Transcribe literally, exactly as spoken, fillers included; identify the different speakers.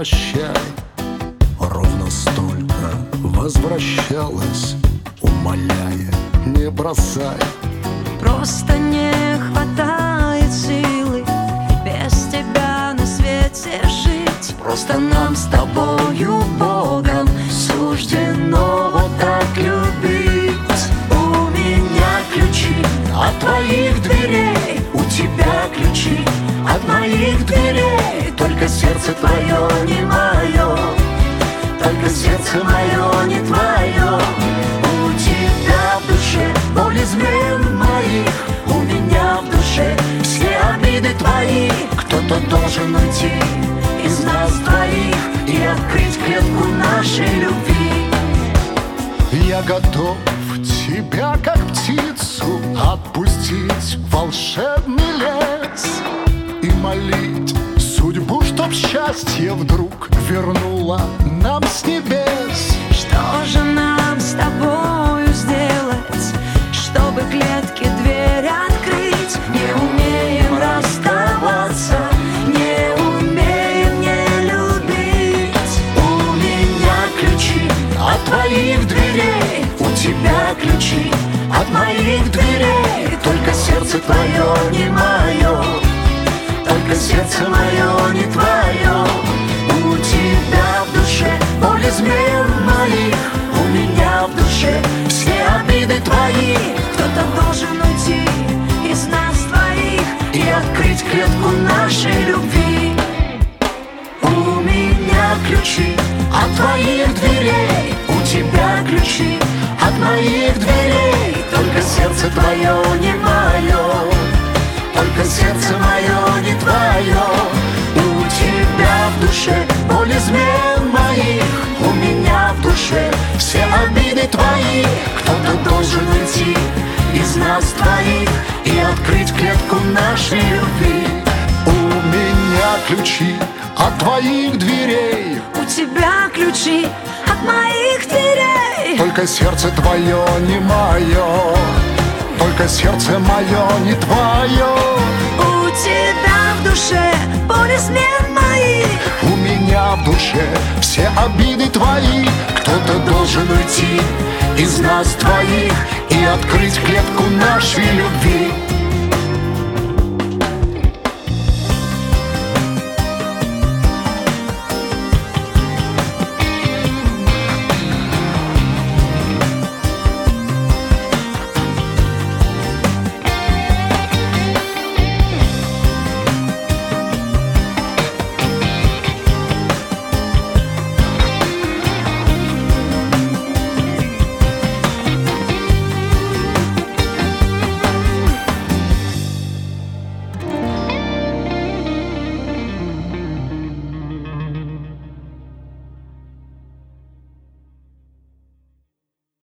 Speaker 1: прощай. Ровно столько возвращалась, умоляя, не бросай.
Speaker 2: Просто не хватает силы без тебя на свете жить.
Speaker 1: Просто нам с тобою, Богом, суждено вот так любить.
Speaker 2: У меня ключи
Speaker 1: От твоих дверей, у тебя ключи от моих дверей. Только сердце твое не мое, только сердце мое не твое. У тебя в душе боль измен моих, у меня в душе все обиды твои. Кто-то должен уйти из нас двоих и открыть клетку нашей любви. Я готов тебя, как птицу, отпустить в волшебный лес и молить судьбу, чтоб счастье вдруг вернуло нам с небес.
Speaker 2: Что же нам с тобою сделать, чтобы клетки дверь открыть?
Speaker 1: Не умеем расставаться, не умеем не любить. У меня ключи от твоих дверей, у тебя ключи от моих дверей. Только сердце твое не мое, только сердце мое не твое. У тебя в душе боль измен моих, у меня в душе все обиды твои.
Speaker 2: Кто-то должен уйти из нас двоих
Speaker 1: и открыть клетку нашей любви. У меня ключи от твоих дверей, у тебя ключи от моих дверей. Только сердце твое не мое, только сердце мое не твое. У тебя в душе боль измен моих, у меня в душе все обиды твои. Кто-то должен уйти из нас двоих и открыть клетку нашей любви. У меня ключи от твоих дверей,
Speaker 2: у тебя ключи от моих дверей.
Speaker 1: только сердце твое не мое, только сердце мое не твое.
Speaker 2: У тебя в душе боль измен моих,
Speaker 1: у меня в душе все обиды твои. Кто-то должен уйти из нас двоих и открыть клетку нашей любви.